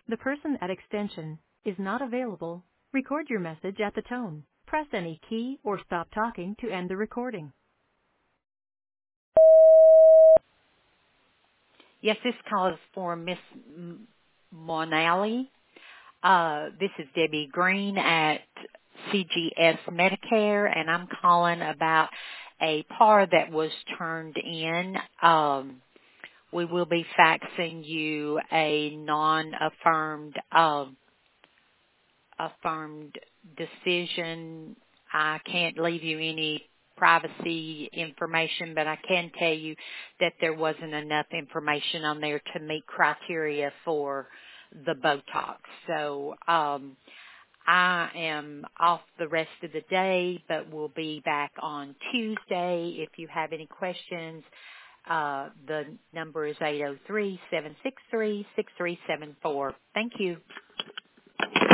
The person at extension is not available. Record your message at the tone. Press any key or stop talking to end the recording. Yes, this call is for Miss Monali. This is Debbie Green at CGS Medicare, and I'm calling about a par that was turned in. We will be faxing you a non-affirmed affirmed decision. I can't leave you any privacy information, but I can tell you that there wasn't enough information on there to meet criteria for the Botox. So I am off the rest of the day, but we'll be back on Tuesday. If you have any questions, the number is 803-763-6374. Thank you.